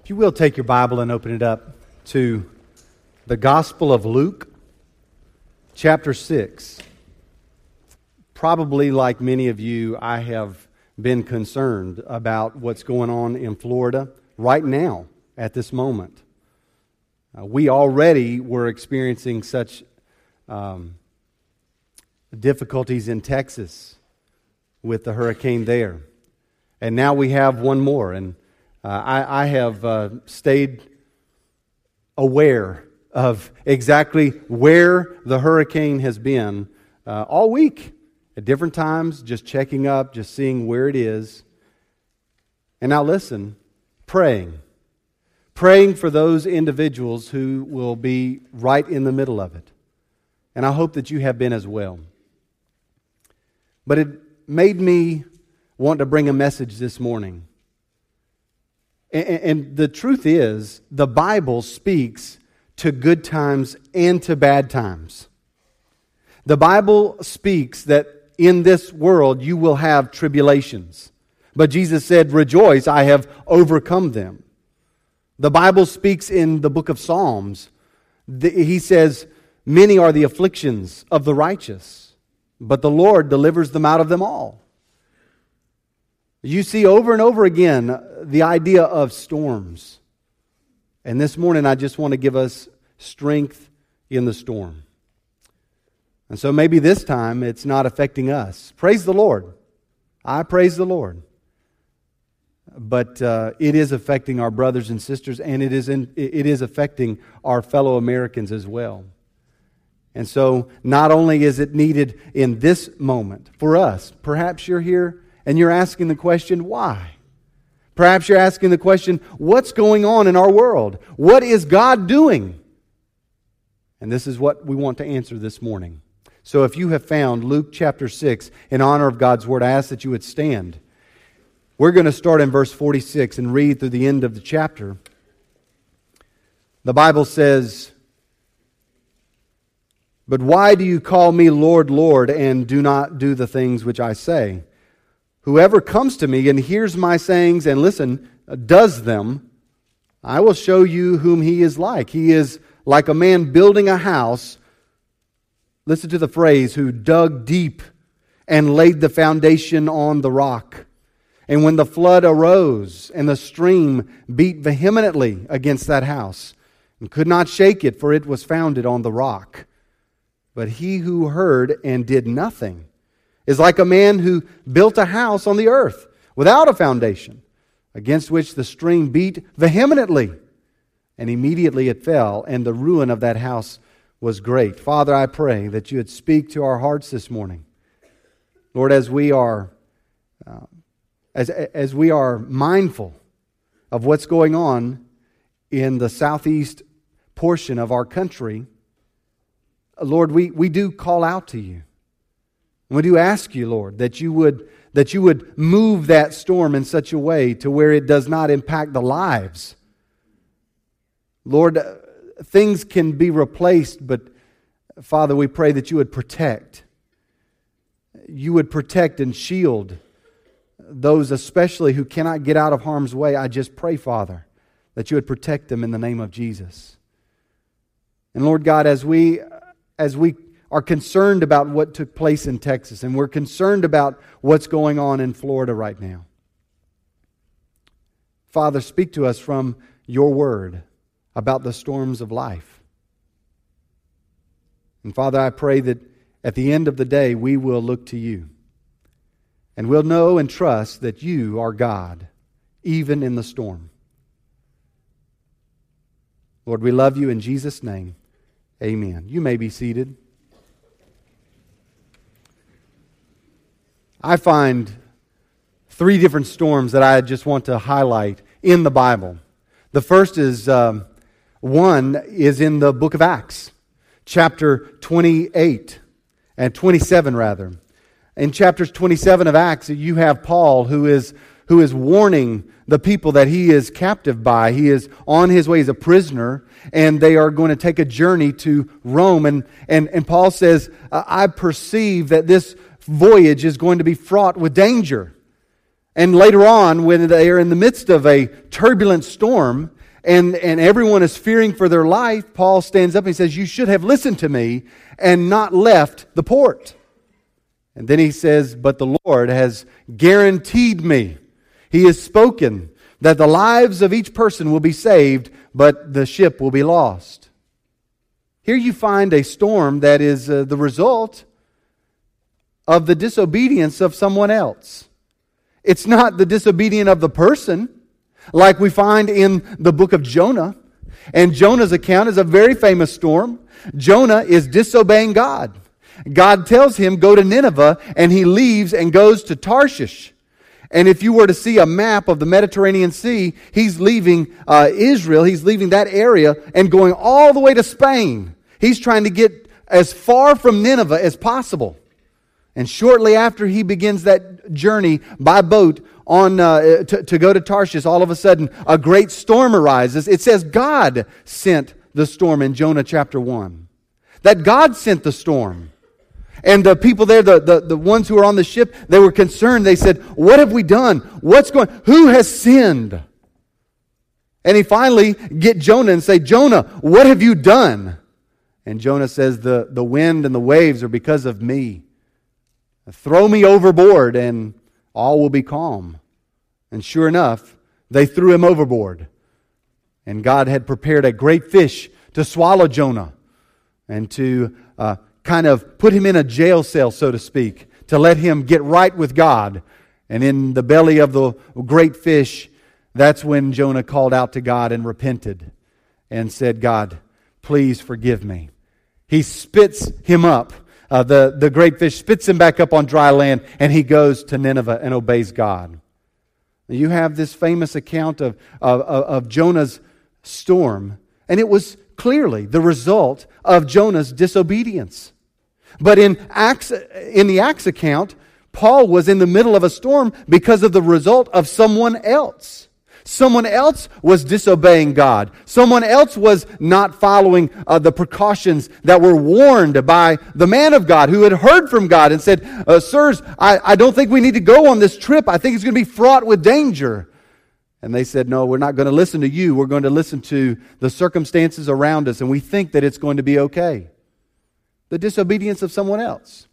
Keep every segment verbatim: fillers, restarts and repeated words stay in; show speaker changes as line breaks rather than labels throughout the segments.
If you will, take your Bible and open it up to the Gospel of Luke, chapter six. Probably like many of you, I have been concerned about what's going on in Florida right now, at this moment. Uh, we already were experiencing such um, difficulties in Texas with the hurricane there. And now we have one more, and Uh, I, I have uh, stayed aware of exactly where the hurricane has been uh, all week at different times, just checking up, just seeing where it is. And now listen, praying. Praying for those individuals who will be right in the middle of it. And I hope that you have been as well. But it made me want to bring a message this morning. And the truth is, the Bible speaks to good times and to bad times. The Bible speaks that in this world you will have tribulations. But Jesus said, "Rejoice, I have overcome them." The Bible speaks in the book of Psalms. He says, "Many are the afflictions of the righteous, but the Lord delivers them out of them all." You see over and over again the idea of storms. And this morning I just want to give us strength in the storm. And so maybe this time it's not affecting us. Praise the Lord. I praise the Lord. But uh, it is affecting our brothers and sisters, and it is in, it is affecting our fellow Americans as well. And so not only is it needed in this moment for us, perhaps you're here and you're asking the question, why? Perhaps you're asking the question, what's going on in our world? What is God doing? And this is what we want to answer this morning. So if you have found Luke chapter six in honor of God's Word, I ask that you would stand. We're going to start in verse forty-six and read through the end of the chapter. The Bible says, "But why do you call me Lord, Lord, and do not do the things which I say? Whoever comes to me and hears my sayings and listen, does them, I will show you whom he is like. He is like a man building a house," listen to the phrase, "who dug deep and laid the foundation on the rock. And when the flood arose and the stream beat vehemently against that house and could not shake it, for it was founded on the rock. But he who heard and did nothing is like a man who built a house on the earth without a foundation, against which the stream beat vehemently, and immediately it fell, and the ruin of that house was great." Father, I pray that you would speak to our hearts this morning. Lord, as we are uh, as as we are mindful of what's going on in the southeast portion of our country, Lord, we, we do call out to you. We do ask you, Lord, that you would that you would move that storm in such a way to where it does not impact the lives. Lord, things can be replaced, but Father, we pray that you would protect. You would protect and shield those especially who cannot get out of harm's way. I just pray, Father, that you would protect them in the name of Jesus. And Lord God, as we as we are concerned about what took place in Texas, and we're concerned about what's going on in Florida right now, Father, speak to us from your word about the storms of life. And Father, I pray that at the end of the day, we will look to you, and we'll know and trust that you are God, even in the storm. Lord, we love you in Jesus' name. Amen. You may be seated. I find three different storms that I just want to highlight in the Bible. The first is, um, one is in the book of Acts, chapter twenty-eight, and twenty-seven rather. In chapters twenty-seven of Acts, you have Paul who is who is warning the people that he is captive by. He is on his way as a prisoner, and they are going to take a journey to Rome. And, and, and Paul says, I perceive that this voyage is going to be fraught with danger. And later on, when they are in the midst of a turbulent storm, and, and everyone is fearing for their life, Paul stands up and he says, you should have listened to me and not left the port. And then he says, but the Lord has guaranteed me. He has spoken that the lives of each person will be saved, but the ship will be lost. Here you find a storm that is uh, the result of the disobedience of someone else. It's not the disobedience of the person, like we find in the book of Jonah. And Jonah's account is a very famous storm. Jonah is disobeying God. God tells him, go to Nineveh, and he leaves and goes to Tarshish. And if you were to see a map of the Mediterranean Sea, he's leaving uh, Israel, he's leaving that area and going all the way to Spain. He's trying to get as far from Nineveh as possible. And shortly after he begins that journey by boat on uh, to, to go to Tarshish, all of a sudden a great storm arises. It says God sent the storm in Jonah chapter one. That God sent the storm. And the people there, the, the, the ones who were on the ship, they were concerned. They said, what have we done? What's going on? Who has sinned? And he finally get Jonah and say, Jonah, what have you done? And Jonah says, the, the wind and the waves are because of me. Throw me overboard and all will be calm. And sure enough, they threw him overboard. And God had prepared a great fish to swallow Jonah and to uh, kind of put him in a jail cell, so to speak, to let him get right with God. And in the belly of the great fish, that's when Jonah called out to God and repented and said, God, please forgive me. He spits him up. Uh, the, the great fish spits him back up on dry land, and he goes to Nineveh and obeys God. You have this famous account of, of, of Jonah's storm, and it was clearly the result of Jonah's disobedience. But in Acts, in the Acts account, Paul was in the middle of a storm because of the result of someone else. Someone else was disobeying God. Someone else was not following uh, the precautions that were warned by the man of God who had heard from God and said, uh, Sirs, I, I don't think we need to go on this trip. I think it's going to be fraught with danger. And they said, no, we're not going to listen to you. We're going to listen to the circumstances around us, and we think that it's going to be okay. The disobedience of someone else.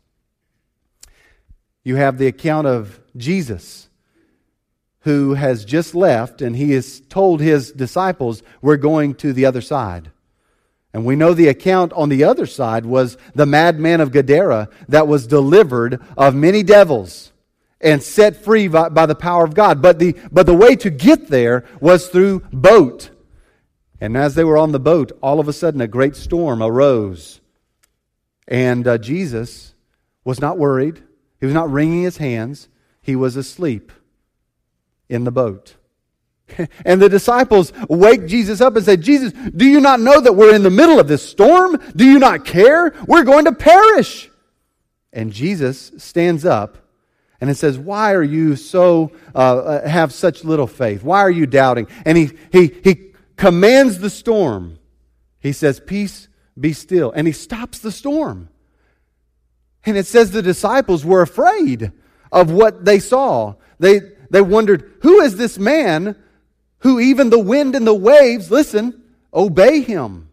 You have the account of Jesus, who has just left, and he has told his disciples, we're going to the other side. And we know the account on the other side was the madman of Gadara that was delivered of many devils and set free by, by the power of God. But the, but the way to get there was through boat. And as they were on the boat, all of a sudden a great storm arose. And uh, Jesus was not worried. He was not wringing his hands. He was asleep in the boat. And the disciples wake Jesus up and say, Jesus, do you not know that we're in the middle of this storm? Do you not care? We're going to perish. And Jesus stands up and it says, why are you so, uh, have such little faith? Why are you doubting? And he, he, he commands the storm. He says, peace, be still. And he stops the storm. And it says the disciples were afraid of what they saw. They, they wondered, who is this man who even the wind and the waves, listen, obey him?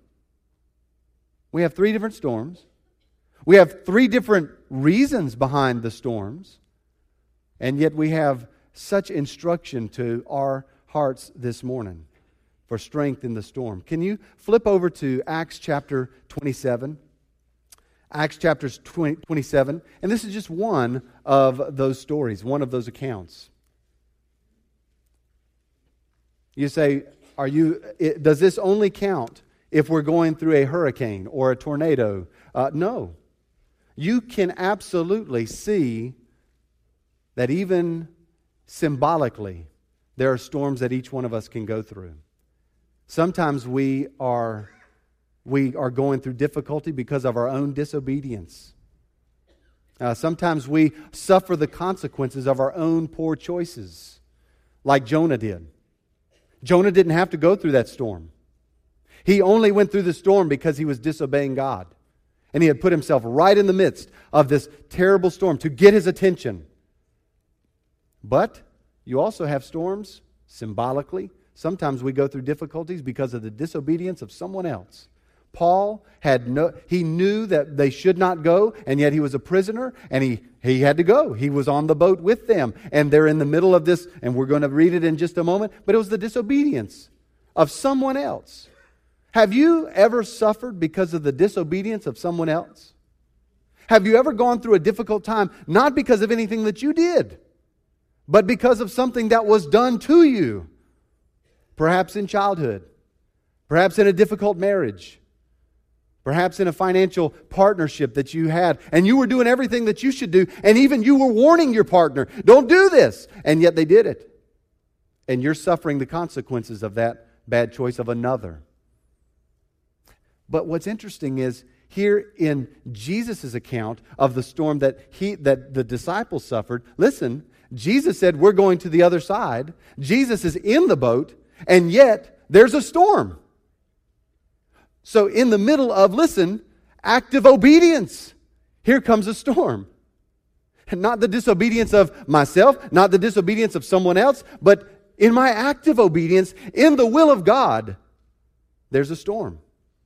We have three different storms. We have three different reasons behind the storms. And yet we have such instruction to our hearts this morning for strength in the storm. Can you flip over to Acts chapter twenty-seven? Acts chapter twenty-seven. And this is just one of those stories, one of those accounts. You say, "Are you? It, does this only count if we're going through a hurricane or a tornado?" Uh, no. You can absolutely see that even symbolically, there are storms that each one of us can go through. Sometimes we are we are going through difficulty because of our own disobedience. Uh, sometimes we suffer the consequences of our own poor choices, like Jonah did. Jonah didn't have to go through that storm. He only went through the storm because he was disobeying God. And he had put himself right in the midst of this terrible storm to get his attention. But you also have storms, symbolically, Sometimes we go through difficulties because of the disobedience of someone else. Paul had no, he knew that they should not go, and yet he was a prisoner, and he, he had to go. He was on the boat with them, and they're in the middle of this, and we're going to read it in just a moment, but it was the disobedience of someone else. Have you ever suffered because of the disobedience of someone else? Have you ever gone through a difficult time, not because of anything that you did, but because of something that was done to you? Perhaps in childhood, perhaps in a difficult marriage, perhaps in a financial partnership that you had, and you were doing everything that you should do, and even you were warning your partner, don't do this, and yet they did it. And you're suffering the consequences of that bad choice of another. But what's interesting is, here in Jesus' account of the storm that he that the disciples suffered, listen, Jesus said, we're going to the other side. Jesus is in the boat, and yet there's a storm. So in the middle of, listen, active obedience, here comes a storm. And not the disobedience of myself, not the disobedience of someone else, but in my active obedience, in the will of God, there's a storm.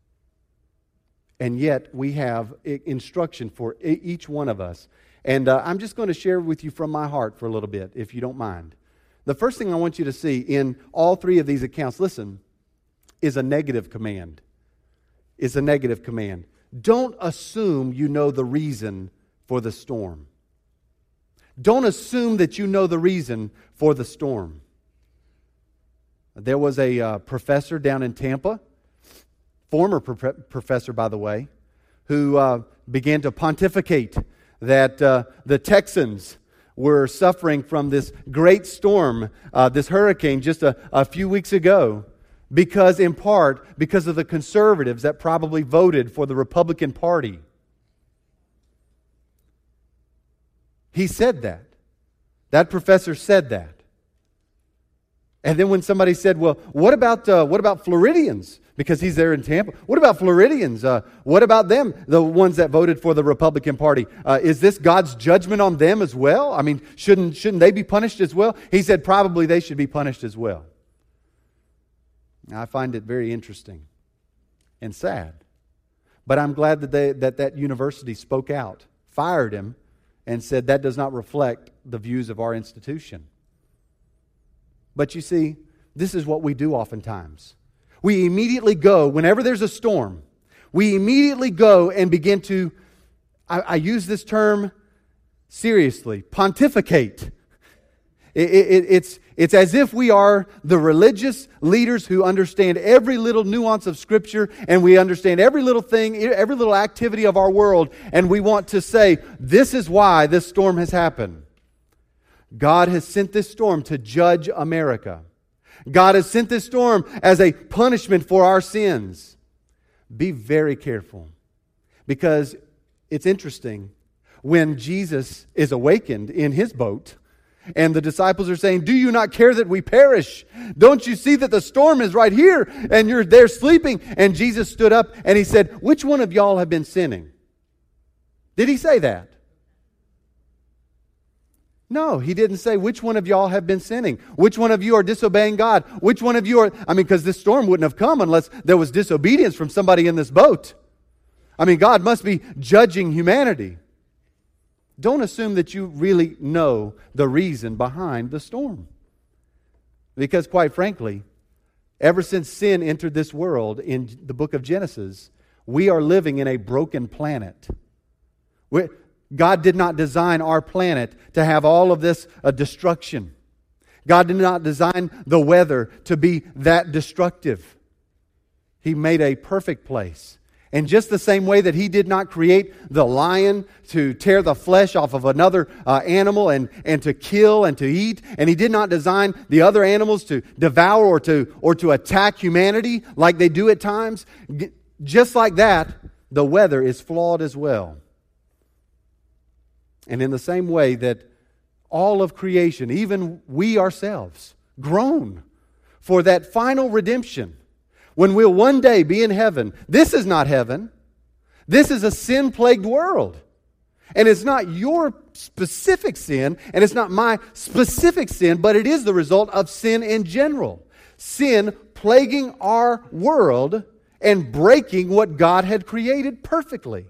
And yet we have instruction for each one of us. And uh, I'm just going to share with you from my heart for a little bit, if you don't mind. The first thing I want you to see in all three of these accounts, listen, is a negative command. Is a negative command. Don't assume you know the reason for the storm. Don't assume that you know the reason for the storm. There was a uh, professor down in Tampa, former pro- professor, by the way, who uh, began to pontificate that uh, the Texans were suffering from this great storm, uh, this hurricane, just a, a few weeks ago, because, in part, because of the conservatives that probably voted for the Republican Party. He said that. That professor said that. And then when somebody said, well, what about uh, what about Floridians? Because he's there in Tampa. What about Floridians? Uh, what about them, the ones that voted for the Republican Party? Uh, is this God's judgment on them as well? I mean, shouldn't, shouldn't they be punished as well? He said probably they should be punished as well. Now, I find it very interesting and sad. But I'm glad that, they, that that university spoke out, fired him, and said that does not reflect the views of our institution. But you see, this is what we do oftentimes. We immediately go, whenever there's a storm, we immediately go and begin to, I, I use this term seriously, pontificate. It, it, it's, it's as if we are the religious leaders who understand every little nuance of Scripture, and we understand every little thing, every little activity of our world, and we want to say, this is why this storm has happened. God has sent this storm to judge America. God has sent this storm as a punishment for our sins. Be very careful, because it's interesting. When Jesus is awakened in his boat, and the disciples are saying, do you not care that we perish? Don't you see that the storm is right here, and you're there sleeping? And Jesus stood up and he said, which one of y'all have been sinning? Did he say that? No, he didn't say, which one of y'all have been sinning? Which one of you are disobeying God? Which one of you are... I mean, because this storm wouldn't have come unless there was disobedience from somebody in this boat. I mean, God must be judging humanity. Don't assume that you really know the reason behind the storm. Because quite frankly, ever since sin entered this world in the book of Genesis, we are living in a broken planet. We're, God did not design our planet to have all of this uh, destruction. God did not design the weather to be that destructive. He made a perfect place. And just the same way that He did not create the lion to tear the flesh off of another uh, animal and, and to kill and to eat, and He did not design the other animals to devour or to, or to attack humanity like they do at times, just like that, the weather is flawed as well. And in the same way that all of creation, even we ourselves, groan for that final redemption, when we'll one day be in heaven. This is not heaven. This is a sin-plagued world. And it's not your specific sin, and it's not my specific sin, but it is the result of sin in general. sin plaguing our world and breaking what God had created perfectly.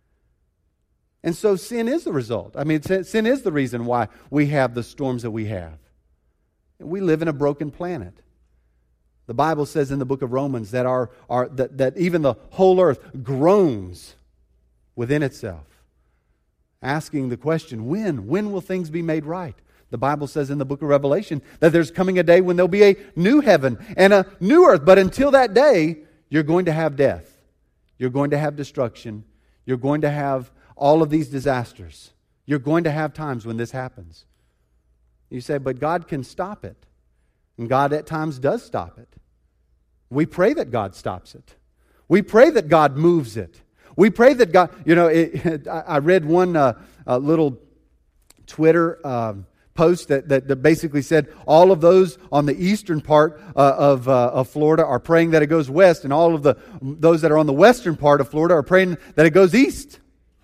And so sin is the result. I mean, sin is the reason why we have the storms that we have. We live in a broken planet. The Bible says in the book of Romans that, our, our, that, that even the whole earth groans within itself, asking the question, when? When will things be made right? The Bible says in the book of Revelation that there's coming a day when there'll be a new heaven and a new earth. But until that day, you're going to have death. You're going to have destruction. You're going to have all of these disasters. You're going to have times when this happens. You say, but God can stop it. And God at times does stop it. We pray that God stops it. We pray that God moves it. We pray that God, you know, it, I read one uh, uh, little Twitter um, post that, that, that basically said all of those on the eastern part uh, of, uh, of Florida are praying that it goes west, and all of the those that are on the western part of Florida are praying that it goes east.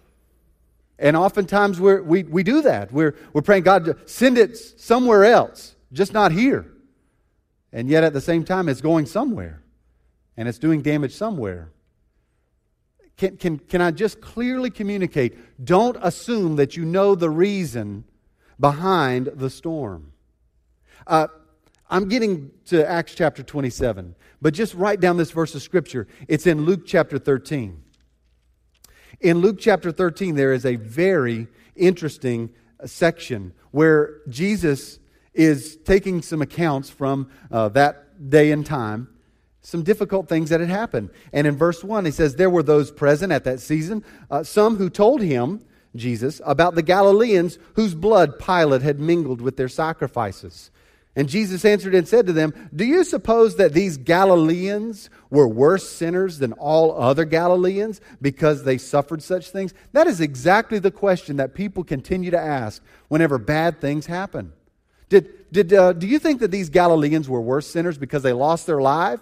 And oftentimes we're, we we do that. We're we're praying, God, to send it somewhere else, just not here. And yet at the same time, it's going somewhere, and it's doing damage somewhere. Can can can I just clearly communicate? Don't assume that you know the reason behind the storm. Uh, I'm getting to Acts chapter twenty-seven, but just write down this verse of Scripture. It's in Luke chapter thirteen. In Luke chapter thirteen, there is a very interesting section where Jesus is taking some accounts from uh, that day and time, some difficult things that had happened. And in verse one, he says, there were those present at that season, uh, some who told him, Jesus, about the Galileans whose blood Pilate had mingled with their sacrifices. And Jesus answered and said to them, do you suppose that these Galileans were worse sinners than all other Galileans because they suffered such things? That is exactly the question that people continue to ask whenever bad things happen. Did, did, uh, do you think that these Galileans were worse sinners because they lost their life?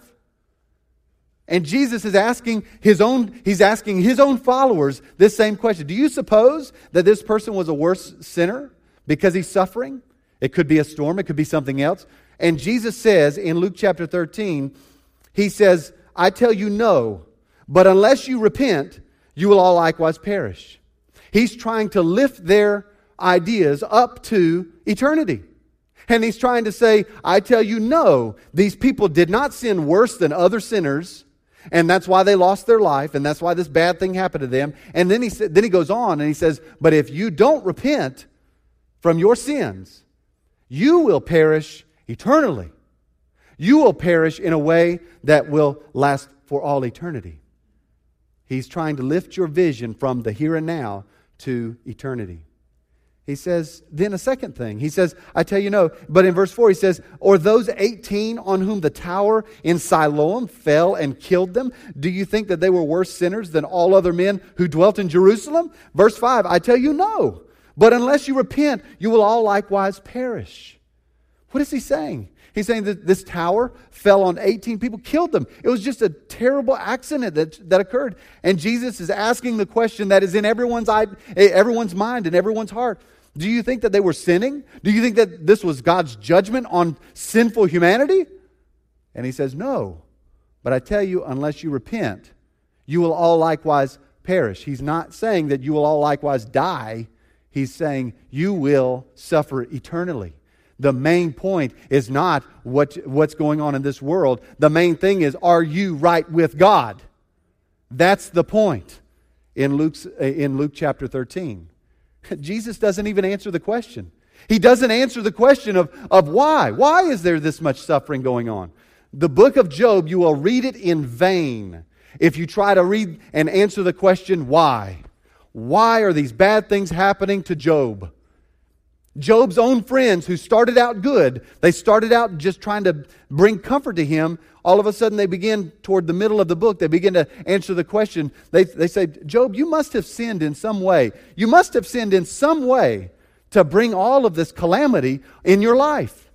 And Jesus is asking his own, he's asking his own followers this same question. Do you suppose that this person was a worse sinner because he's suffering? It could be a storm. It could be something else. And Jesus says in Luke chapter thirteen, he says, I tell you no, but unless you repent, you will all likewise perish. He's trying to lift their ideas up to eternity. And he's trying to say, I tell you no, these people did not sin worse than other sinners, and that's why they lost their life, and that's why this bad thing happened to them. And then he then he goes on and he says, but if you don't repent from your sins, you will perish eternally. You will perish in a way that will last for all eternity. He's trying to lift your vision from the here and now to eternity. He says, then a second thing. He says, I tell you no. But in verse four he says, or those eighteen on whom the tower in Siloam fell and killed them, do you think that they were worse sinners than all other men who dwelt in Jerusalem? Verse five, I tell you no. But unless you repent, you will all likewise perish. What is he saying? He's saying that this tower fell on eighteen people, killed them. It was just a terrible accident that, that occurred. And Jesus is asking the question that is in everyone's, everyone's mind and everyone's heart. Do you think that they were sinning? Do you think that this was God's judgment on sinful humanity? And he says, no. But I tell you, unless you repent, you will all likewise perish. He's not saying that you will all likewise die. He's saying you will suffer eternally. The main point is not what, what's going on in this world. The main thing is, are you right with God? That's the point in Luke's, in Luke chapter thirteen. Jesus doesn't even answer the question. He doesn't answer the question of, of why. Why is there this much suffering going on? The book of Job, you will read it in vain if you try to read and answer the question, why? Why are these bad things happening to Job? Job's own friends who started out good, they started out just trying to bring comfort to him. All of a sudden they begin, toward the middle of the book, they begin to answer the question. They, they say, Job, you must have sinned in some way. You must have sinned in some way to bring all of this calamity in your life.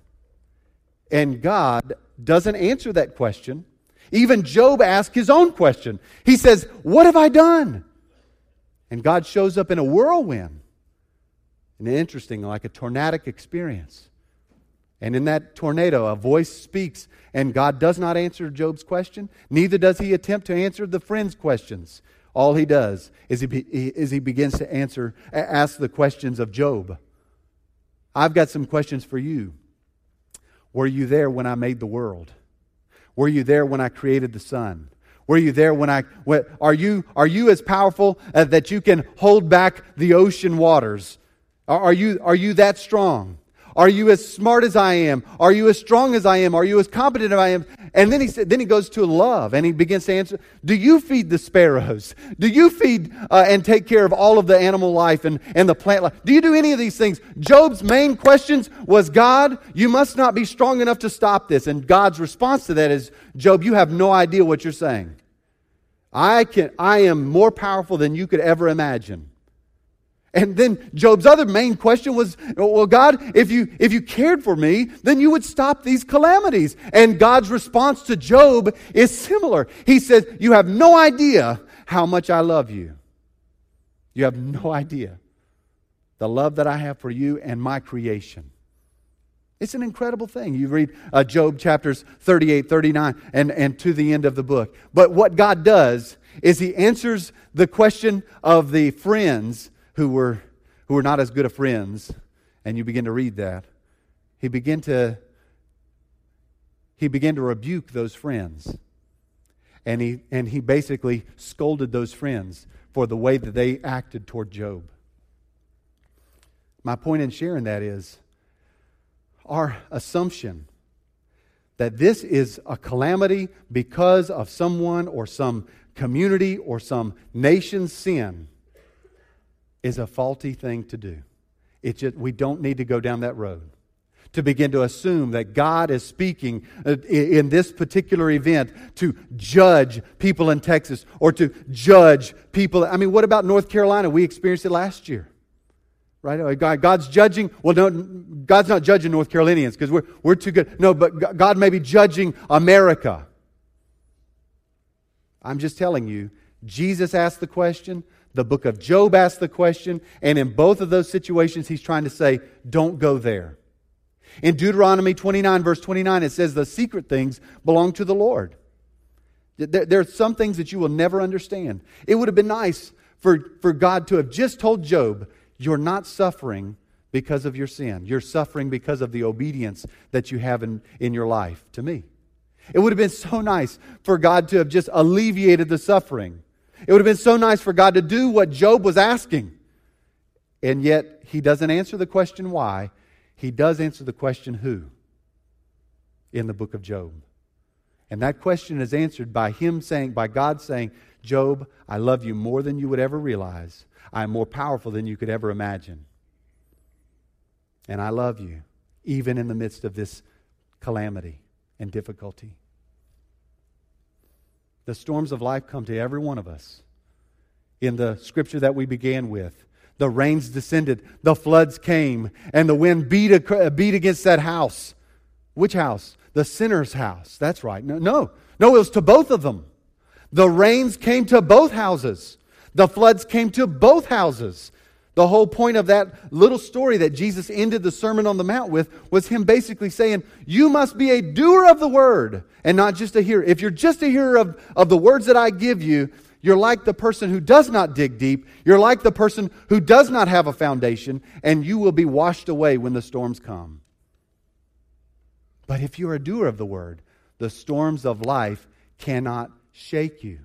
And God doesn't answer that question. Even Job asked his own question. He says, what have I done? And God shows up in a whirlwind. And interesting, like a tornadic experience. And in that tornado, a voice speaks, and God does not answer Job's question. Neither does he attempt to answer the friend's questions. All he does is he, is he begins to answer, ask the questions of Job. I've got some questions for you. Were you there when I made the world? Were you there when I created the sun? Were you there when I... When, are you are you as powerful uh, that you can hold back the ocean waters? Are, are you are you that strong? Are you as smart as I am? Are you as strong as I am? Are you as competent as I am? And then he said, then he goes to love, and he begins to answer, do you feed the sparrows? Do you feed uh, and take care of all of the animal life and, and the plant life? Do you do any of these things? Job's main questions was, God, you must not be strong enough to stop this. And God's response to that is, Job, you have no idea what you're saying. I can, I am more powerful than you could ever imagine. And then Job's other main question was, well, God, if you if you cared for me, then you would stop these calamities. And God's response to Job is similar. He says, you have no idea how much I love you. You have no idea the love that I have for you and my creation. It's an incredible thing. You read uh, Job chapters thirty-eight, thirty-nine, and, and to the end of the book. But what God does is He answers the question of the friends who were who were not as good of friends, and you begin to read that. He began to he began to rebuke those friends. And he and he basically scolded those friends for the way that they acted toward Job. My point in sharing that is our assumption that this is a calamity because of someone or some community or some nation's sin is a faulty thing to do. It just, we don't need to go down that road. To begin to assume that God is speaking in this particular event to judge people in Texas or to judge people. I mean, what about North Carolina? We experienced it last year. Right? God's judging, well, no, God's not judging North Carolinians because we're, we're too good. No, but God may be judging America. I'm just telling you, Jesus asked the question, the book of Job asked the question, and in both of those situations, He's trying to say, don't go there. In Deuteronomy twenty-nine, verse twenty-nine, it says, the secret things belong to the Lord. There, there are some things that you will never understand. It would have been nice for, for God to have just told Job, you're not suffering because of your sin. You're suffering because of the obedience that you have in, in your life to me. It would have been so nice for God to have just alleviated the suffering. It would have been so nice for God to do what Job was asking. And yet, He doesn't answer the question why. He does answer the question who in the book of Job. And that question is answered by Him saying, by God saying, Job, I love you more than you would ever realize. I am more powerful than you could ever imagine. And I love you, even in the midst of this calamity and difficulty. The storms of life come to every one of us. In the scripture that we began with, the rains descended, the floods came, and the wind beat, a, beat against that house. Which house? The sinner's house. That's right. No, no, no, it was to both of them. The rains came to both houses. The floods came to both houses. The whole point of that little story that Jesus ended the Sermon on the Mount with was Him basically saying, you must be a doer of the word and not just a hearer. If you're just a hearer of, of the words that I give you, you're like the person who does not dig deep. You're like the person who does not have a foundation, and you will be washed away when the storms come. But if you're a doer of the word, the storms of life cannot shake you.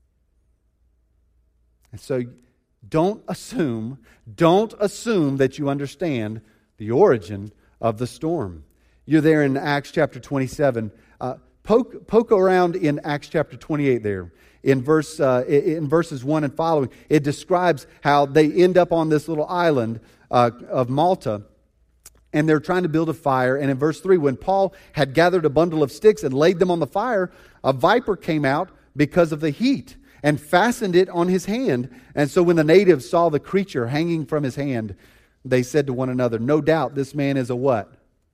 And so don't assume, don't assume that you understand the origin of the storm. You're there in Acts chapter twenty-seven. Uh, poke, poke around in Acts chapter twenty-eight there. In verse uh, in verses one and following, it describes how they end up on this little island uh, of Malta, and they're trying to build a fire. And in verse three, when Paul had gathered a bundle of sticks and laid them on the fire, a viper came out because of the heat and fastened it on his hand. And so when the natives saw the creature hanging from his hand, they said to one another, no doubt this man is a what?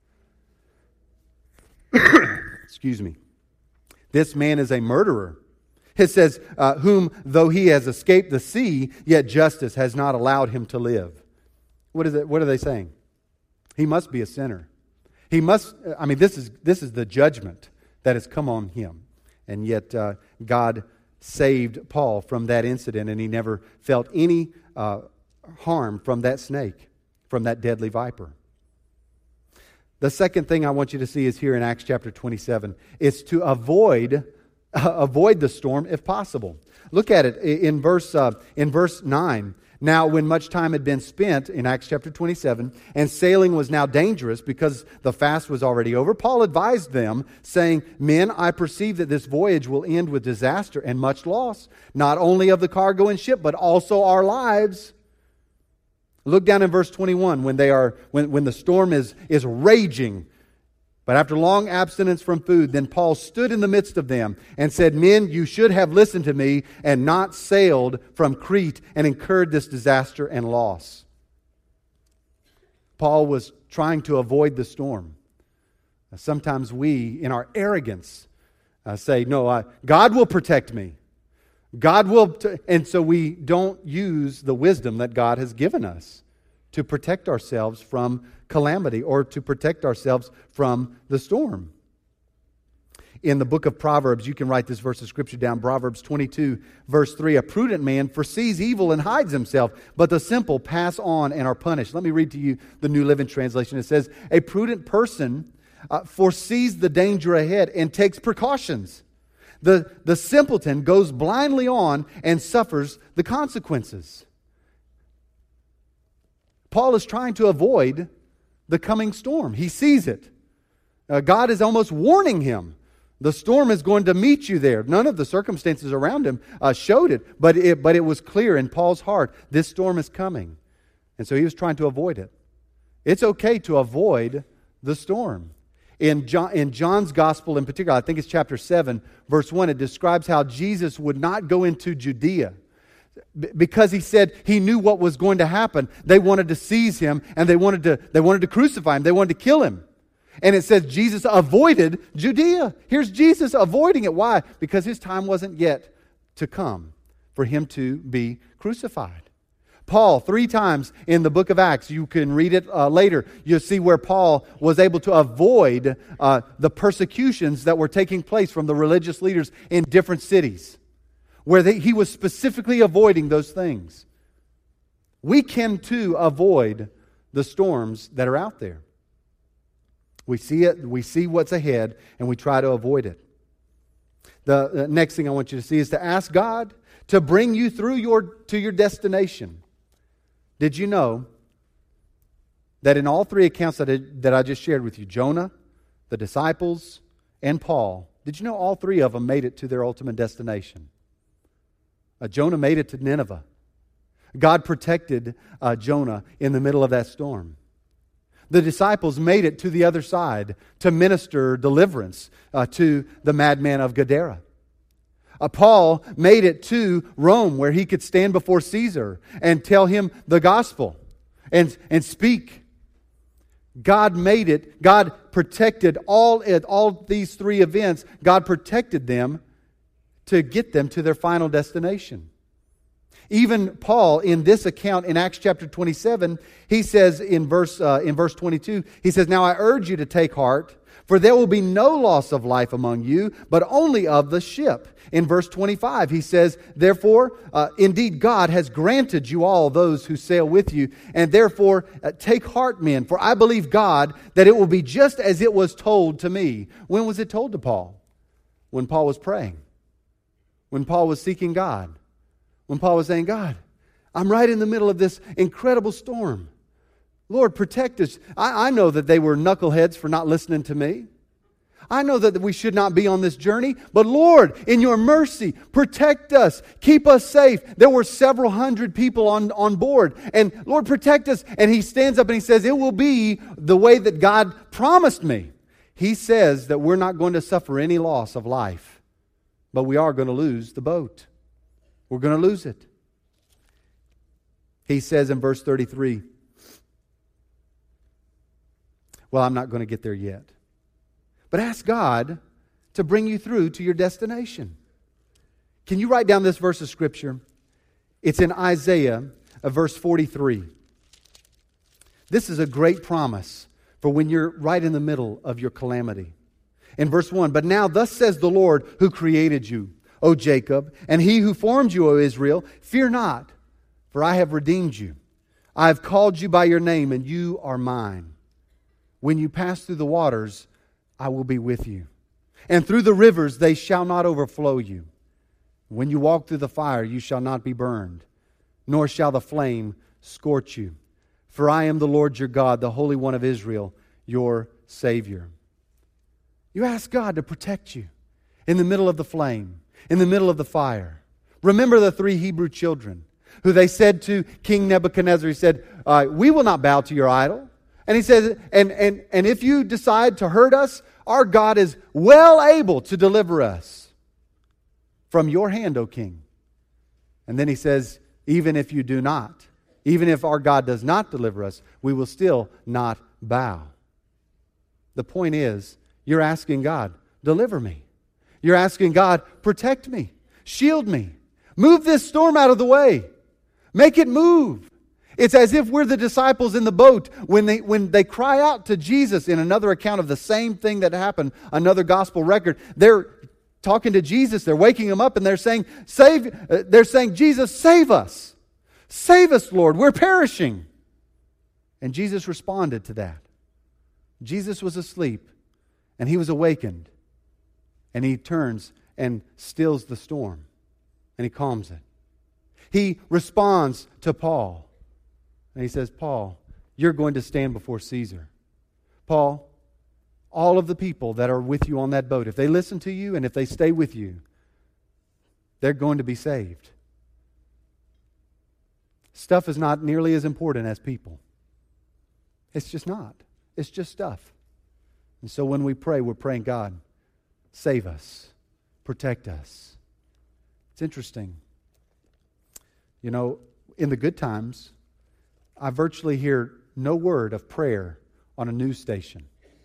Excuse me. This man is a murderer. It says, uh, whom though he has escaped the sea, yet justice has not allowed him to live. What is it? What are they saying? He must be a sinner. He must, I mean, this is this is the judgment that has come on him. And yet uh, God saved Paul from that incident, and he never felt any uh, harm from that snake, from that deadly viper. The second thing I want you to see is here in Acts chapter twenty-seven. It's to avoid uh, avoid the storm if possible. Look at it in verse uh, in verse nine. Now, when much time had been spent in Acts chapter twenty-seven, and sailing was now dangerous because the fast was already over, Paul advised them, saying, "Men, I perceive that this voyage will end with disaster and much loss, not only of the cargo and ship, but also our lives." Look down in verse twenty-one, when they are when, when the storm is, is raging. But after long abstinence from food, then Paul stood in the midst of them and said, "Men, you should have listened to me and not sailed from Crete and incurred this disaster and loss." Paul was trying to avoid the storm. Sometimes we, in our arrogance, uh, say, "No, I, God will protect me. God will," t-, and so we don't use the wisdom that God has given us to protect ourselves from calamity or to protect ourselves from the storm. In the book of Proverbs, you can write this verse of Scripture down, Proverbs twenty-two, verse three, "A prudent man foresees evil and hides himself, but the simple pass on and are punished." Let me read to you the New Living Translation. It says, "A prudent person uh, foresees the danger ahead and takes precautions. The, the simpleton goes blindly on and suffers the consequences." Paul is trying to avoid the coming storm. He sees it. Uh, God is almost warning him. The storm is going to meet you there. None of the circumstances around him uh, showed it but, it, but it was clear in Paul's heart, this storm is coming. And so he was trying to avoid it. It's okay to avoid the storm. In John, in John's Gospel in particular, I think it's chapter seven, verse one, it describes how Jesus would not go into Judea because he said he knew what was going to happen. They wanted to seize him and they wanted to, they wanted to crucify him. They wanted to kill him. And it says Jesus avoided Judea. Here's Jesus avoiding it. Why? Because his time wasn't yet to come for him to be crucified. Paul, three times in the book of Acts, you can read it uh, later, you'll see where Paul was able to avoid uh, the persecutions that were taking place from the religious leaders in different cities, where they, he was specifically avoiding those things. We can too avoid the storms that are out there. We see it, we see what's ahead, and we try to avoid it. The, the next thing I want you to see is to ask God to bring you through your to your destination. Did you know that in all three accounts that I, that I just shared with you, Jonah, the disciples, and Paul, did you know all three of them made it to their ultimate destination? Uh, Jonah made it to Nineveh. God protected uh, Jonah in the middle of that storm. The disciples made it to the other side to minister deliverance uh, to the madman of Gadara. Uh, Paul made it to Rome where he could stand before Caesar and tell him the gospel and, and speak. God made it. God protected all, all these three events. God protected them to get them to their final destination. Even Paul, in this account in Acts chapter twenty-seven, he says in verse uh, in verse twenty-two, he says, "Now I urge you to take heart, for there will be no loss of life among you, but only of the ship." In verse twenty-five, he says, "Therefore, uh, indeed God has granted you all those who sail with you, and therefore uh, take heart, men, for I believe God that it will be just as it was told to me." When was it told to Paul? When Paul was praying. When Paul was seeking God. When Paul was saying, "God, I'm right in the middle of this incredible storm. Lord, protect us." I, I know that they were knuckleheads for not listening to me. I know that we should not be on this journey. But Lord, in your mercy, protect us. Keep us safe. There were several hundred people on, on board. And Lord, protect us. And he stands up and he says, "It will be the way that God promised me." He says that we're not going to suffer any loss of life. But we are going to lose the boat. We're going to lose it. He says in verse thirty-three, "Well, I'm not going to get there yet. But ask God to bring you through to your destination." Can you write down this verse of Scripture? It's in Isaiah, uh, verse forty-three. This is a great promise for when you're right in the middle of your calamity. In verse one, but now thus says the Lord who created you, O Jacob, and he who formed you, O Israel, fear not, for I have redeemed you. I have called you by your name, and you are mine. When you pass through the waters, I will be with you. And through the rivers, they shall not overflow you. When you walk through the fire, you shall not be burned, nor shall the flame scorch you. For I am the Lord your God, the Holy One of Israel, your Savior. You ask God to protect you in the middle of the flame, in the middle of the fire. Remember the three Hebrew children who they said to King Nebuchadnezzar, he said, uh, we will not bow to your idol. And he says, and, and, and if you decide to hurt us, our God is well able to deliver us from your hand, O king. And then he says, even if you do not, even if our God does not deliver us, we will still not bow. The point is, you're asking God, deliver me. You're asking God, protect me, shield me, move this storm out of the way, make it move. It's as if we're the disciples in the boat when they when they cry out to Jesus in another account of the same thing that happened, another gospel record. They're talking to Jesus, they're waking him up, and they're saying, "Save!" Uh, they're saying, "Jesus, save us, save us, Lord, we're perishing." And Jesus responded to that. Jesus was asleep, and he was awakened, and he turns and stills the storm, and he calms it. He responds to Paul. And he says, Paul, you're going to stand before Caesar. Paul, all of the people that are with you on that boat, if they listen to you and if they stay with you, they're going to be saved. Stuff is not nearly as important as people. It's just not. It's just stuff. And so when we pray, we're praying, God, save us, protect us. It's interesting. You know, in the good times, I virtually hear no word of prayer on a news station.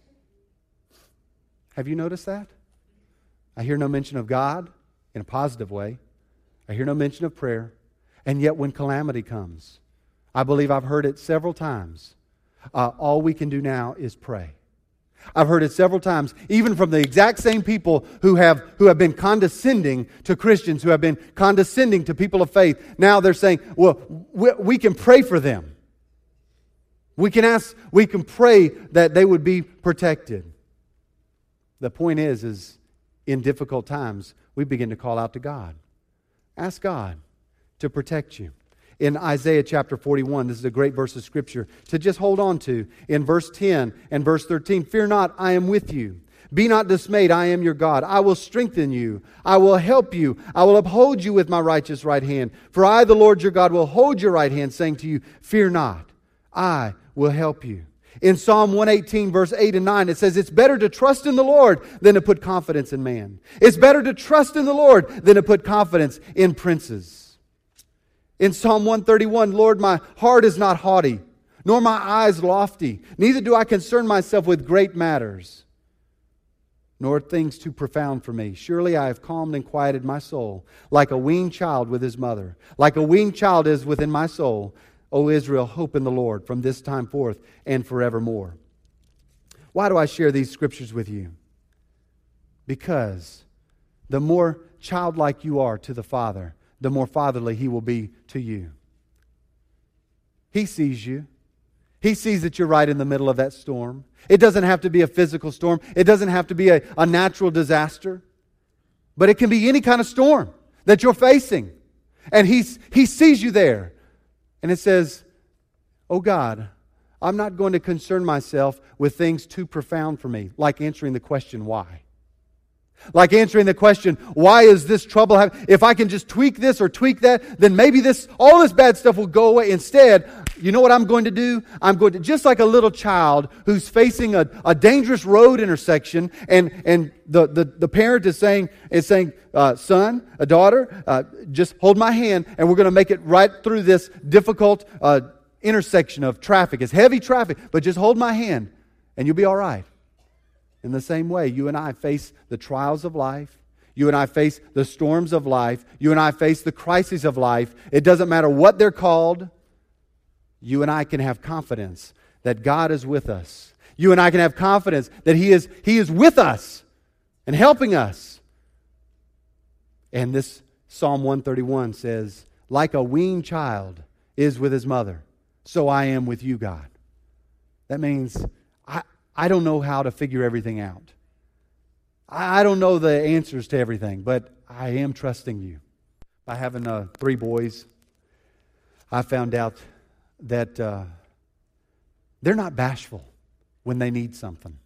Have you noticed that? I hear no mention of God in a positive way. I hear no mention of prayer. And yet when calamity comes, I believe I've heard it several times. Uh, all we can do now is pray. I've heard it several times, even from the exact same people who have who have been condescending to Christians, who have been condescending to people of faith. Now they're saying, well, we, we can pray for them. We can ask, we can pray that they would be protected. The point is, is in difficult times, we begin to call out to God. Ask God to protect you. In Isaiah chapter forty-one, this is a great verse of Scripture to just hold on to. In verse ten and verse thirteen, fear not, I am with you. Be not dismayed, I am your God. I will strengthen you. I will help you. I will uphold you with my righteous right hand. For I, the Lord your God, will hold your right hand, saying to you, fear not, I will help you. In Psalm one eighteen, verse eight and nine, it says, it's better to trust in the Lord than to put confidence in man. It's better to trust in the Lord than to put confidence in princes. In Psalm one thirty-one, Lord, my heart is not haughty, nor my eyes lofty. Neither do I concern myself with great matters, nor things too profound for me. Surely I have calmed and quieted my soul, like a weaned child with his mother. Like a weaned child is within my soul. O Israel, hope in the Lord from this time forth and forevermore. Why do I share these scriptures with you? Because the more childlike you are to the Father, the more fatherly He will be to you. He sees you. He sees that you're right in the middle of that storm. It doesn't have to be a physical storm. It doesn't have to be a, a natural disaster. But it can be any kind of storm that you're facing. And he's, He sees you there. And it says, oh God, I'm not going to concern myself with things too profound for me, like answering the question, why? Like answering the question, why is this trouble happening? If I can just tweak this or tweak that, then maybe this, all this bad stuff will go away. Instead, you know what I'm going to do? I'm going to, just like a little child who's facing a, a dangerous road intersection, and, and the, the, the parent is saying, is saying, uh, son, a daughter, uh, just hold my hand, and we're going to make it right through this difficult uh, intersection of traffic. It's heavy traffic, but just hold my hand, and you'll be all right. In the same way, you and I face the trials of life. You and I face the storms of life. You and I face the crises of life. It doesn't matter what they're called. You and I can have confidence that God is with us. You and I can have confidence that He is, He is with us and helping us. And this Psalm one thirty-one says, like a weaned child is with his mother, so I am with you, God. That means I, I don't know how to figure everything out. I, I don't know the answers to everything, but I am trusting you. By having uh, three boys, I found out that uh, they're not bashful when they need something.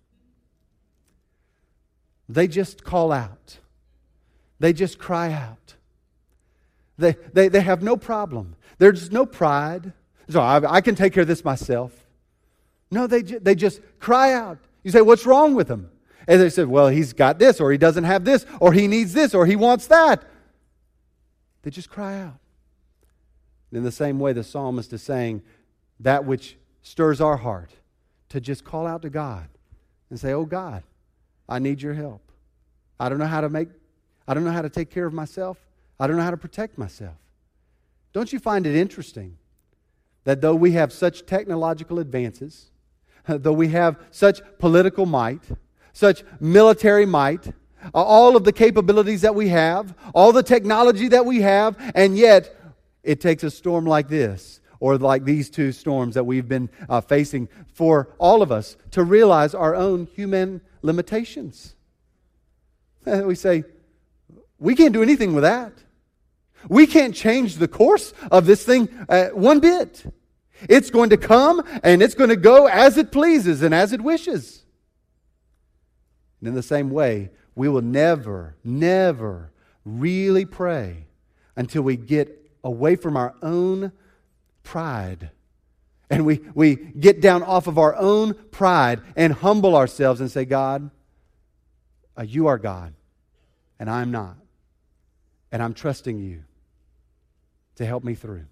They just call out. They just cry out. They, they, they have no problem. There's no pride. So I, I can take care of this myself. No, they, they just cry out. You say, what's wrong with him? And they said, well, he's got this, or he doesn't have this, or he needs this, or he wants that. They just cry out. In the same way, the psalmist is saying that which stirs our heart, to just call out to God and say, oh God, I need your help. I don't know how to make, I don't know how to take care of myself. I don't know how to protect myself. Don't you find it interesting that though we have such technological advances, though we have such political might, such military might, all of the capabilities that we have, all the technology that we have, and yet it takes a storm like this, or like these two storms that we've been uh, facing, for all of us to realize our own human limitations. And we say, we can't do anything with that. We can't change the course of this thing uh, one bit. It's going to come and it's going to go as it pleases and as it wishes. And in the same way, we will never, never really pray until we get away from our own pride. And we, we get down off of our own pride and humble ourselves and say, God, uh, you are God and I'm not. And I'm trusting you to help me through.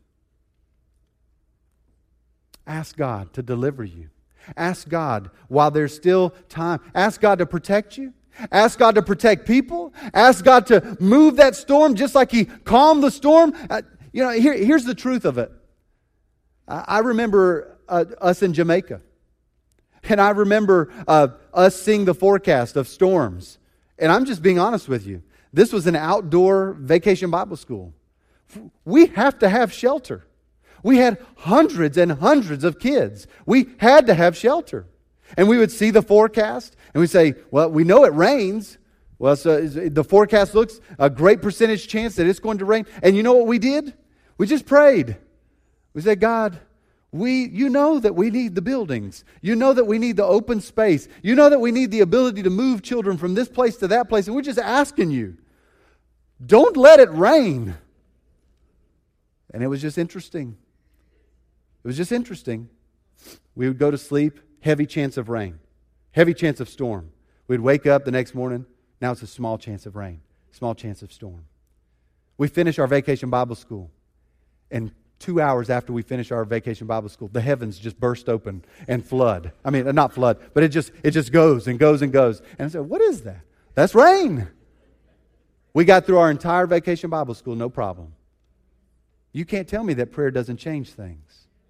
Ask God to deliver you. Ask God while there's still time. Ask God to protect you. Ask God to protect people. Ask God to move that storm just like He calmed the storm. Uh, you know, here, here's the truth of it. I, I remember uh, us in Jamaica. And I remember uh, us seeing the forecast of storms. And I'm just being honest with you. This was an outdoor vacation Bible school. We have to have shelter. We had hundreds and hundreds of kids. We had to have shelter. And we would see the forecast and we'd say, well, we know it rains. Well, so the forecast looks a great percentage chance that it's going to rain. And you know what we did? We just prayed. We said, God, we, you know that we need the buildings. You know that we need the open space. You know that we need the ability to move children from this place to that place. And we're just asking you, don't let it rain. And it was just interesting. It was just interesting. We would go to sleep, heavy chance of rain, heavy chance of storm. We'd wake up the next morning, now it's a small chance of rain, small chance of storm. We finish our vacation Bible school, and two hours after we finish our vacation Bible school, the heavens just burst open and flood. I mean, not flood, but it just it just goes and goes and goes. And I said, what is that? That's rain. We got through our entire vacation Bible school, no problem. You can't tell me that prayer doesn't change things.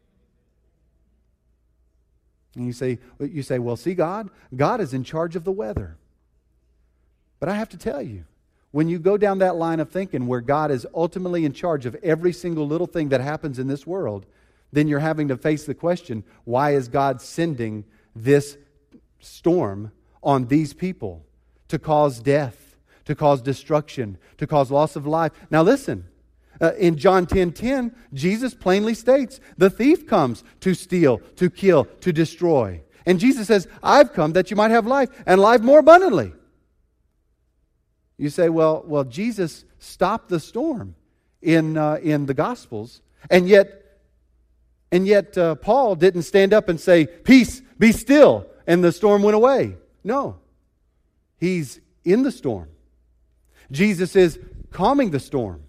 And you say, you say, well, see, God, God is in charge of the weather. But I have to tell you, when you go down that line of thinking where God is ultimately in charge of every single little thing that happens in this world, then you're having to face the question, why is God sending this storm on these people to cause death, to cause destruction, to cause loss of life? Now listen. Uh, in John ten ten, Jesus plainly states, the thief comes to steal, to kill, to destroy. And Jesus says, I've come that you might have life, and life more abundantly. You say, well, well, Jesus stopped the storm in uh, in the Gospels, and yet, and yet uh, Paul didn't stand up and say, peace, be still, and the storm went away. No, He's in the storm. Jesus is calming the storm.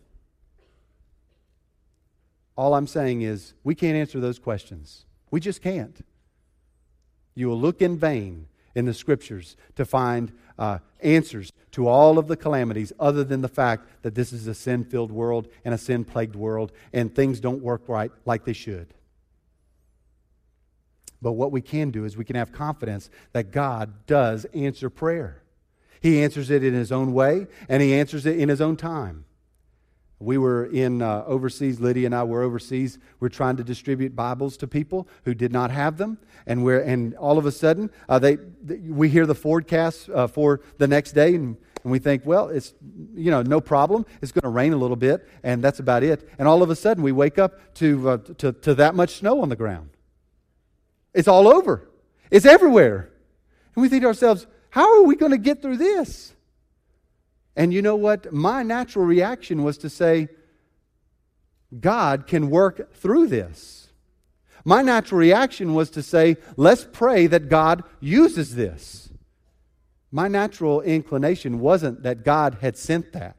All I'm saying is, we can't answer those questions. We just can't. You will look in vain in the Scriptures to find uh, answers to all of the calamities other than the fact that this is a sin-filled world and a sin-plagued world and things don't work right like they should. But what we can do is we can have confidence that God does answer prayer. He answers it in His own way, and He answers it in His own time. We were in uh, overseas, Lydia and I were overseas. We're trying to distribute Bibles to people who did not have them. And we're and all of a sudden, uh, they, they we hear the forecast uh, for the next day, and, and we think, well, it's, you know, no problem. It's going to rain a little bit, and that's about it. And all of a sudden, we wake up to, uh, to, to that much snow on the ground. It's all over. It's everywhere. And we think to ourselves, how are we going to get through this? And you know what? My natural reaction was to say, God can work through this. My natural reaction was to say, let's pray that God uses this. My natural inclination wasn't that God had sent that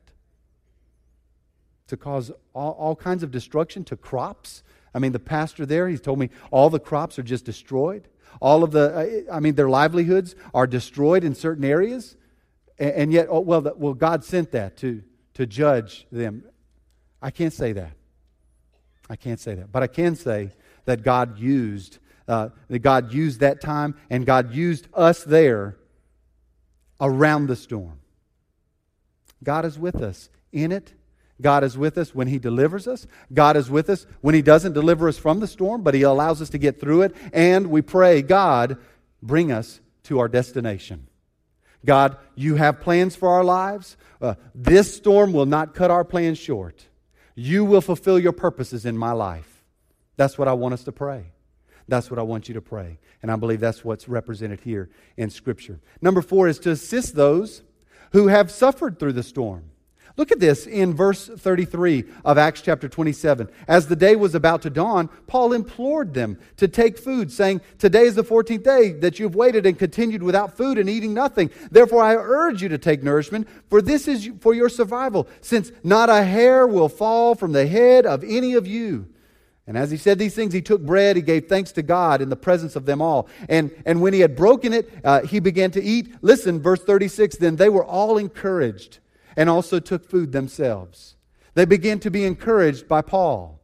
to cause all, all kinds of destruction to crops. I mean, the pastor there, he's told me all the crops are just destroyed. All of the, I mean, their livelihoods are destroyed in certain areas. And, and yet, oh, well, the, well, God sent that to, to judge them. I can't say that. I can't say that. But I can say that God used, uh, that God used that time, and God used us there around the storm. God is with us in it. God is with us when He delivers us. God is with us when He doesn't deliver us from the storm, but He allows us to get through it. And we pray, God, bring us to our destination. God, You have plans for our lives. Uh, this storm will not cut our plans short. You will fulfill Your purposes in my life. That's what I want us to pray. That's what I want you to pray. And I believe that's what's represented here in Scripture. Number four is to assist those who have suffered through the storm. Look at this in verse thirty-three of Acts chapter twenty-seven. As the day was about to dawn, Paul implored them to take food, saying, "Today is the fourteenth day that you have waited and continued without food and eating nothing. Therefore I urge you to take nourishment, for this is for your survival, since not a hair will fall from the head of any of you." And as he said these things, he took bread, he gave thanks to God in the presence of them all. And, and when he had broken it, uh, he began to eat. Listen, verse thirty-six, then they were all encouraged and also took food themselves. They began to be encouraged by Paul.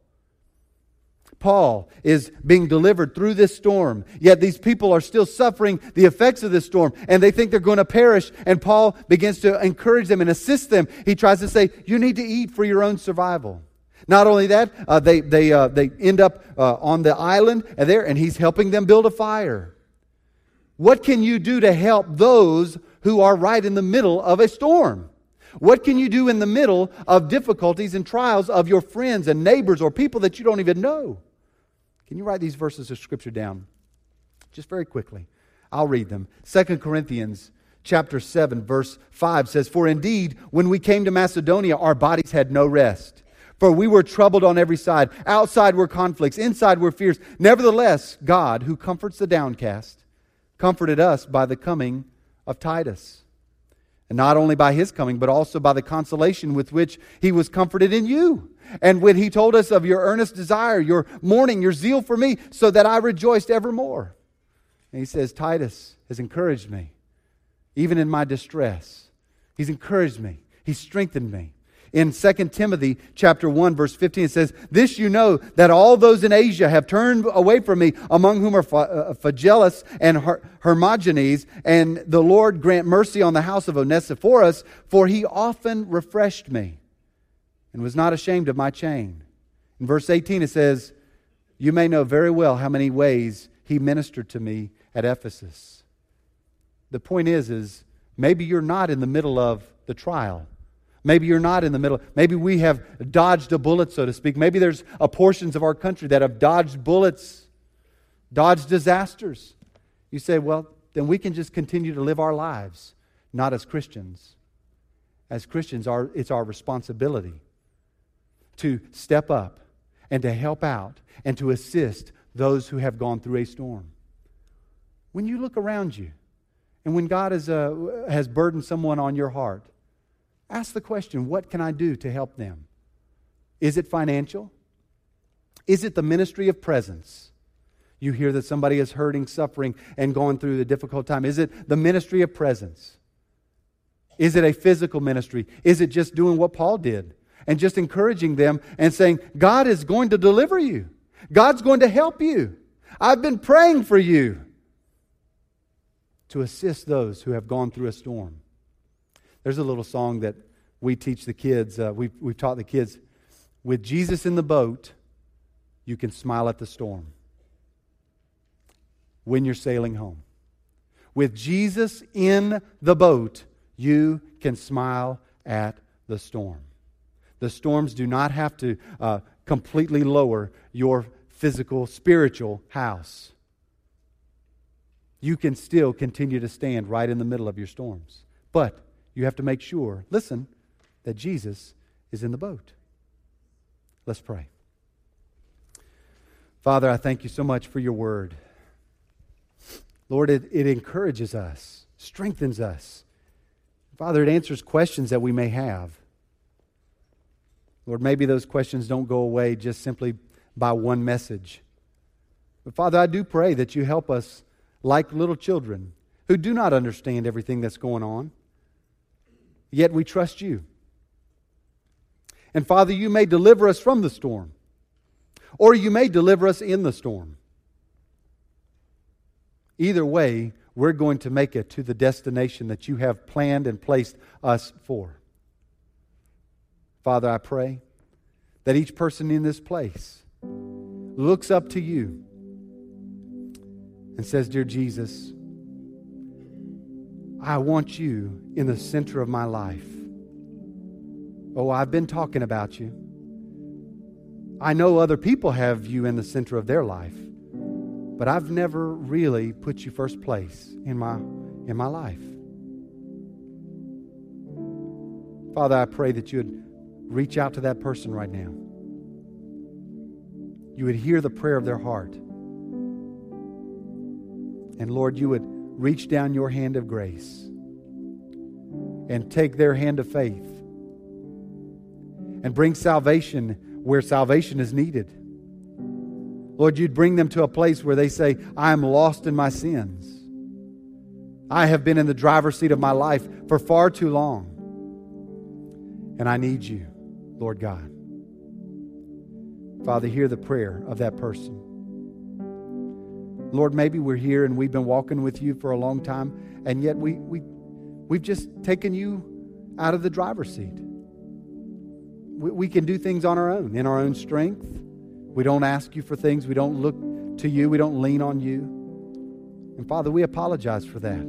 Paul is being delivered through this storm, yet these people are still suffering the effects of this storm, and they think they're going to perish, and Paul begins to encourage them and assist them. He tries to say, you need to eat for your own survival. Not only that, uh, they they uh, they end up uh, on the island and there, and he's helping them build a fire. What can you do to help those who are right in the middle of a storm? What can you do in the middle of difficulties and trials of your friends and neighbors or people that you don't even know? Can you write these verses of Scripture down? Just very quickly. I'll read them. Second Corinthians chapter seven, verse five says, "For indeed, when we came to Macedonia, our bodies had no rest. For we were troubled on every side. Outside were conflicts, inside were fears. Nevertheless, God, who comforts the downcast, comforted us by the coming of Titus. And not only by his coming, but also by the consolation with which he was comforted in you. And when he told us of your earnest desire, your mourning, your zeal for me, so that I rejoiced evermore." And he says, Titus has encouraged me, even in my distress. He's encouraged me. He's strengthened me. In Second Timothy chapter one, verse fifteen, it says, "This you know, that all those in Asia have turned away from me, among whom are Phygellus and Hermogenes, and the Lord grant mercy on the house of Onesiphorus, for he often refreshed me, and was not ashamed of my chain." In verse eighteen it says, "You may know very well how many ways he ministered to me at Ephesus." The point is, is maybe you're not in the middle of the trial. Maybe you're not in the middle. Maybe we have dodged a bullet, so to speak. Maybe there's a portions of our country that have dodged bullets, dodged disasters. You say, well, then we can just continue to live our lives, not as Christians. As Christians, our, it's our responsibility to step up and to help out and to assist those who have gone through a storm. When you look around you, and when God has, uh, has burdened someone on your heart, ask the question, what can I do to help them? Is it financial? Is it the ministry of presence? You hear that somebody is hurting, suffering, and going through the difficult time. Is it the ministry of presence? Is it a physical ministry? Is it just doing what Paul did and just encouraging them and saying, God is going to deliver you. God's going to help you. I've been praying for you to assist those who have gone through a storm. There's a little song that we teach the kids. Uh, we've, we've taught the kids. With Jesus in the boat, you can smile at the storm when you're sailing home. With Jesus in the boat, you can smile at the storm. The storms do not have to uh, completely lower your physical, spiritual house. You can still continue to stand right in the middle of your storms. But you have to make sure, listen, that Jesus is in the boat. Let's pray. Father, I thank you so much for your word. Lord, it, it encourages us, strengthens us. Father, it answers questions that we may have. Lord, maybe those questions don't go away just simply by one message. But Father, I do pray that you help us like little children who do not understand everything that's going on, yet we trust you. And Father, you may deliver us from the storm, or you may deliver us in the storm. Either way, we're going to make it to the destination that you have planned and placed us for. Father, I pray that each person in this place looks up to you and says, Dear Jesus, I want you in the center of my life. Oh, I've been talking about you. I know other people have you in the center of their life, but I've never really put you first place in my, in my life. Father, I pray that you would reach out to that person right now. You would hear the prayer of their heart. And Lord, you would reach down your hand of grace and take their hand of faith and bring salvation where salvation is needed. Lord, you'd bring them to a place where they say, I am lost in my sins. I have been in the driver's seat of my life for far too long. And I need you, Lord God. Father, hear the prayer of that person. Lord, maybe we're here and we've been walking with you for a long time, and yet we, we, we've just taken you out of the driver's seat. We, we can do things on our own, in our own strength. We don't ask you for things. We don't look to you. We don't lean on you. And Father, we apologize for that.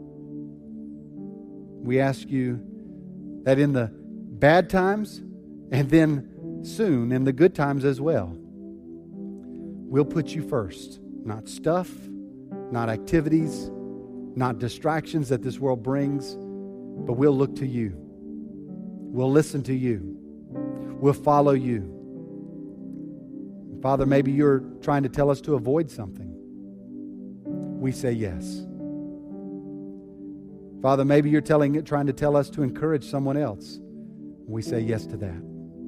We ask you that in the bad times and then soon in the good times as well, we'll put you first. Not stuff, not activities, not distractions that this world brings, but we'll look to you. We'll listen to you. We'll follow you. Father, maybe you're trying to tell us to avoid something. We say yes. Father, maybe you're telling, trying to tell us to encourage someone else. We say yes to that.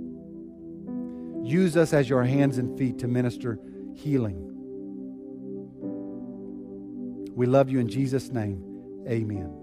Use us as your hands and feet to minister healing. We love you in Jesus' name. Amen.